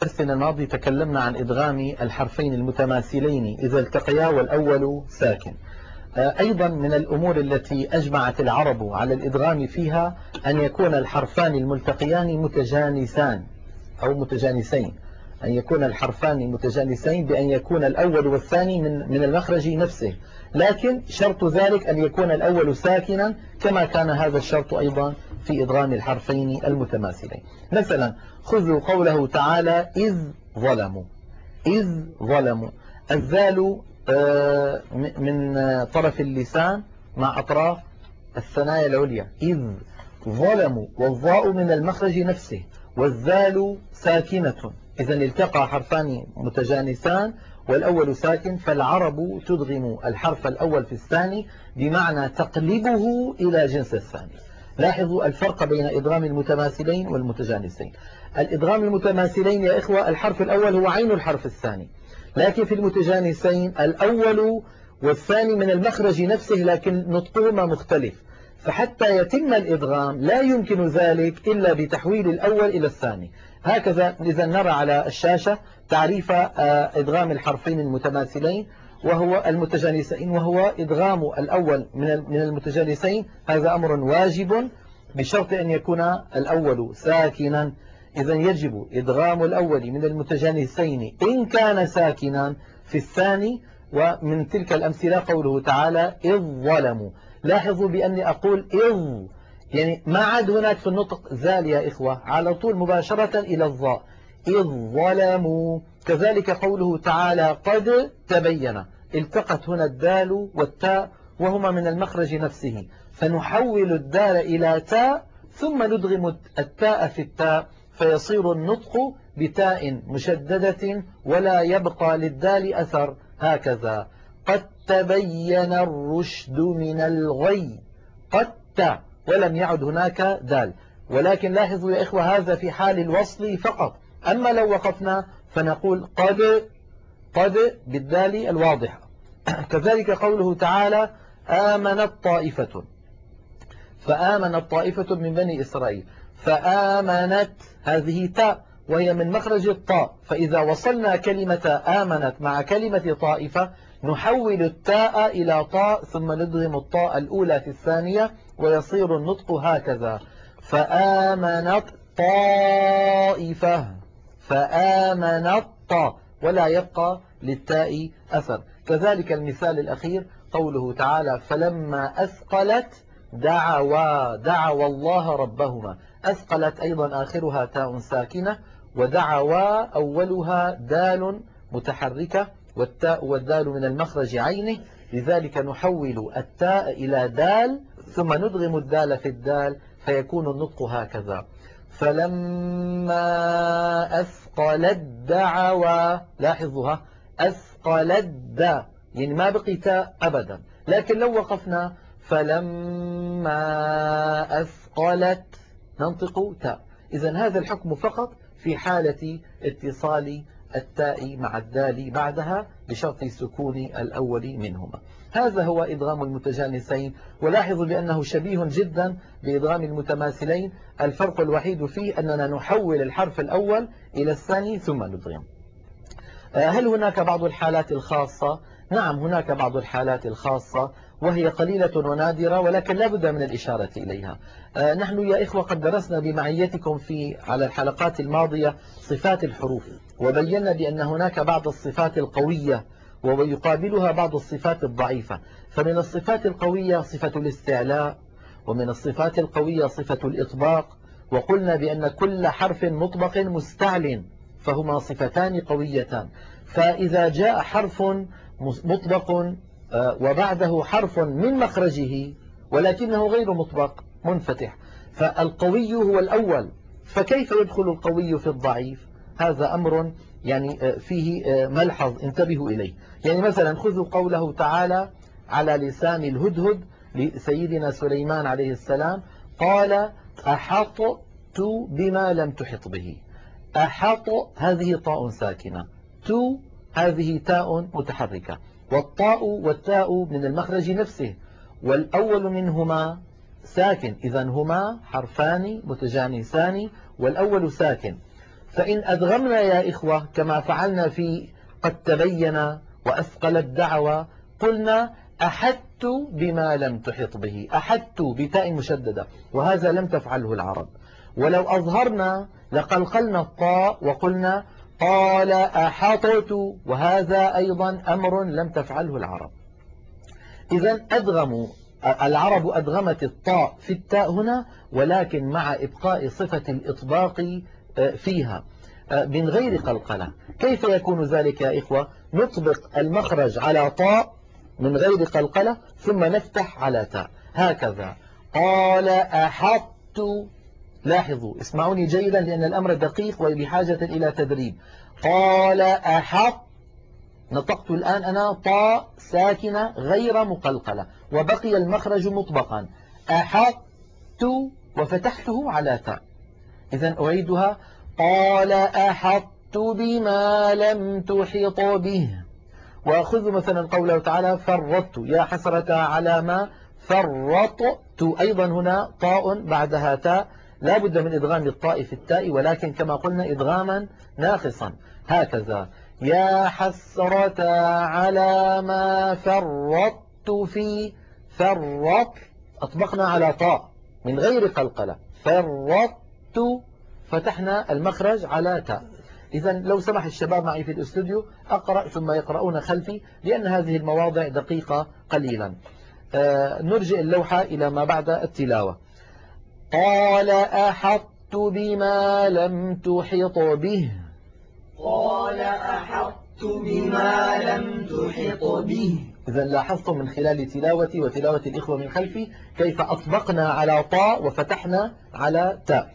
درسنا الماضي تكلمنا عن إدغام الحرفين المتماثلين إذا التقيا والأول ساكن. أيضا من الأمور التي أجمعت العرب على الإدغام فيها أن يكون الحرفان الملتقيان متجانسان أو متجانسين، أن يكون الحرفان متجانسين بأن يكون الأول والثاني من المخرج نفسه، لكن شرط ذلك أن يكون الأول ساكنا كما كان هذا الشرط أيضا في إدغام الحرفين المتماثلين. مثلا خذوا قوله تعالى إذ ظلموا الذال من طرف اللسان مع أطراف الثنايا العليا، إذ ظلموا، والظاء من المخرج نفسه والذال ساكنة. إذا التقى حرفان متجانسان والأول ساكن، فالعرب تدغم الحرف الأول في الثاني بمعنى تقلبه إلى جنس الثاني. لاحظوا الفرق بين إدغام المتماثلين والمتجانسين. الإدغام المتماثلين يا إخوة الحرف الأول هو عين الحرف الثاني، لكن في المتجانسين الأول والثاني من المخرج نفسه لكن نطقهما مختلف، فحتى يتم الإدغام لا يمكن ذلك إلا بتحويل الأول إلى الثاني. هكذا إذا نرى على الشاشة تعريف إدغام الحرفين المتماثلين وهو المتجانسين، وهو إدغام الأول من المتجانسين. هذا أمر واجب بشرط أن يكون الأول ساكنا. إذا يجب إدغام الأول من المتجانسين إن كان ساكنا في الثاني. ومن تلك الأمثلة قوله تعالى إذ ظلموا. لاحظوا بأني أقول إذ، يعني ما عاد هناك في النطق ذال يا إخوة، على طول مباشرة إلى الظاء، إذ ظلموا. كذلك قوله تعالى قد تبين، التقت هنا الدال والتاء وهما من المخرج نفسه، فنحول الدال إلى تاء ثم ندغم التاء في التاء فيصير النطق بتاء مشددة ولا يبقى للدال أثر. هكذا قد تبين الرشد من الغي، قد تاء ولم يعد هناك دال. ولكن لاحظوا يا إخوة هذا في حال الوصل فقط، أما لو وقفنا فنقول قد بالدال الواضحة. كذلك قوله تعالى آمنت طائفة، فآمنت طائفة من بني إسرائيل، فآمنت هذه تاء وهي من مخرج الطاء، فإذا وصلنا كلمة آمنت مع كلمة طائفة نحول التاء إلى طاء ثم ندغم الطاء الأولى في الثانية ويصير النطق هكذا فآمنت طائفة، فآمنت طاء ولا يبقى للتاء أثر. كذلك المثال الأخير قوله تعالى فلما أثقلت دعوا الله ربهما. أثقلت أيضا آخرها تاء ساكنة، ودعوا أولها دال متحركة، والتاء والدال من المخرج عينه، لذلك نحول التاء إلى دال ثم ندغم الدال في الدال فيكون النطق هكذا فلما أثقلت دعوا. لاحظوها أثقلت دا، يعني ما بقي تاء أبدا. لكن لو وقفنا فلما أثقلت ننطق تاء. إذن هذا الحكم فقط في حالة اتصال التاء مع الدال بعدها بشرط سكون الأول منهما. هذا هو إدغام المتجانسين، ولاحظوا بأنه شبيه جدا بإدغام المتماثلين. الفرق الوحيد فيه أننا نحول الحرف الأول إلى الثاني ثم ندغم. هل هناك بعض الحالات الخاصة؟ نعم هناك بعض الحالات الخاصة وهي قليلة ونادرة، ولكن لا بد من الإشارة إليها. نحن يا إخوة قد درسنا بمعيتكم على الحلقات الماضية صفات الحروف، وبينا بأن هناك بعض الصفات القوية ويقابلها بعض الصفات الضعيفة. فمن الصفات القوية صفة الاستعلاء، ومن الصفات القوية صفة الإطباق، وقلنا بأن كل حرف مطبق مستعل فهما صفتان قويتان. فإذا جاء حرف مطبق وبعده حرف من مخرجه ولكنه غير مطبق منفتح، فالقوي هو الأول، فكيف يدخل القوي في الضعيف؟ هذا أمر يعني فيه ملحظ انتبهوا إليه. يعني مثلا خذوا قوله تعالى على لسان الهدهد لسيدنا سليمان عليه السلام قال أحطت بما لم تحط به. أحط هذه طاء ساكنة، تو هذه تاء متحركة، والطاء والتاء من المخرج نفسه والأول منهما ساكن، إذن هما حرفان متجانسان والأول ساكن. فإن أدغمنا يا إخوة كما فعلنا في قد تبين وأثقل الدعوة، قلنا أحدت بما لم تحط به، أحدت بتاء مشددة، وهذا لم تفعله العرب. ولو أظهرنا لقلقلنا الطاء وقلنا قال أحطت، وهذا أيضا أمر لم تفعله العرب. إذا أدغموا العرب، أدغمت الطاء في التاء هنا، ولكن مع إبقاء صفة الإطباق فيها من غير قلقلة. كيف يكون ذلك يا إخوة؟ نطبق المخرج على طاء من غير قلقلة ثم نفتح على تاء هكذا. قال أحطت، لاحظوا اسمعوني جيدا لأن الأمر دقيق وبحاجة إلى تدريب. قال أحط، نطقت الآن أنا طاء ساكنة غير مقلقلة وبقي المخرج مطبقا. أحطت وفتحته على تاء. إذن أعيدها. قال أحطت بما لم تحط به. وأخذ مثلا قوله تعالى فرطت، يا حسرة على ما فرطت، أيضا هنا طاء بعدها تاء، لا بد من إدغام الطاء في التاء، ولكن كما قلنا إدغاما ناقصا هكذا. يا حسرة على ما فرطت في فرط، أطبقنا على طاء من غير قلقلة، فرطت فتحنا المخرج على تاء. إذا لو سمح الشباب معي في الاستوديو أقرأ ثم يقرؤون خلفي، لأن هذه المواضع دقيقة قليلا. نرجع اللوحة إلى ما بعد التلاوة. قال أحطت بما لم تحط به. قال أحطت بما لم تحط به. إذا لاحظتم من خلال تلاوتي وتلاوة الإخوة من خلفي كيف أطبقنا على طاء وفتحنا على تاء.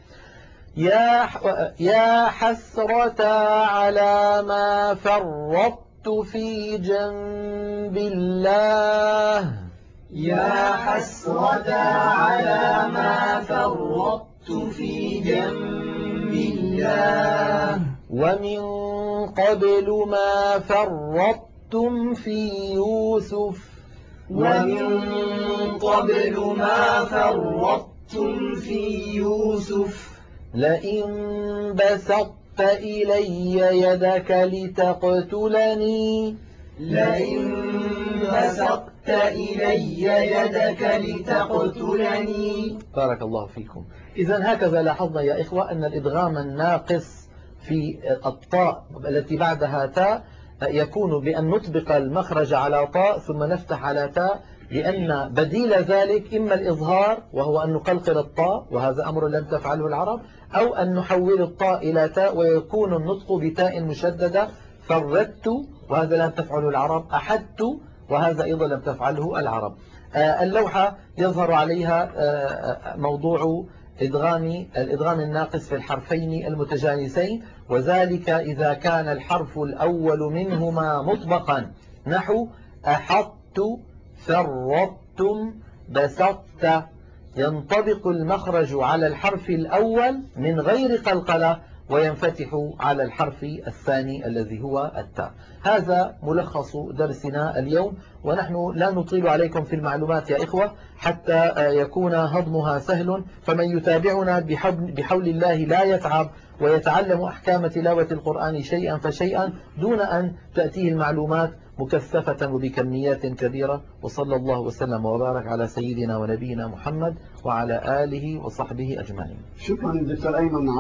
يا حسرة على ما فرطت في جنب الله. يا حسرة على ما فرطت في جنب الله. ومن قبل ما فرطتم في يوسف. ومن قبل ما فرطتم في يوسف. لئن بسطت إلي يدك لتقتلني. لئن بسطت إلي يدك لتقتلني. بارك الله فيكم. إذا هكذا لاحظنا يا إخوة أن الإدغام الناقص في الطاء التي بعدها تاء يكون بأن نطبق المخرج على طاء ثم نفتح على تاء، لأن بديل ذلك إما الإظهار وهو أن نقلقل الطاء، وهذا أمر لم تفعله العرب، أو أن نحول الطاء إلى تاء ويكون النطق بتاء مشددة. فردت وهذا لم تفعله العرب. أحدت وهذا أيضا لم تفعله العرب. اللوحة يظهر عليها موضوع الإدغام الناقص في الحرفين المتجانسين، وذلك إذا كان الحرف الأول منهما مطبقا، نحو أحطت فرطتم بسطت، ينطبق المخرج على الحرف الأول من غير قلقلة وينفتح على الحرف الثاني الذي هو التاء. هذا ملخص درسنا اليوم، ونحن لا نطيل عليكم في المعلومات يا إخوة حتى يكون هضمها سهل، فمن يتابعنا بحول الله لا يتعب ويتعلم أحكام تلاوة القرآن شيئا فشيئا دون أن تأتيه المعلومات مكثفة وبكميات كبيرة. وصلى الله وسلم وبارك على سيدنا ونبينا محمد وعلى آله وصحبه أجمعين. شكرا دكتور أيمن.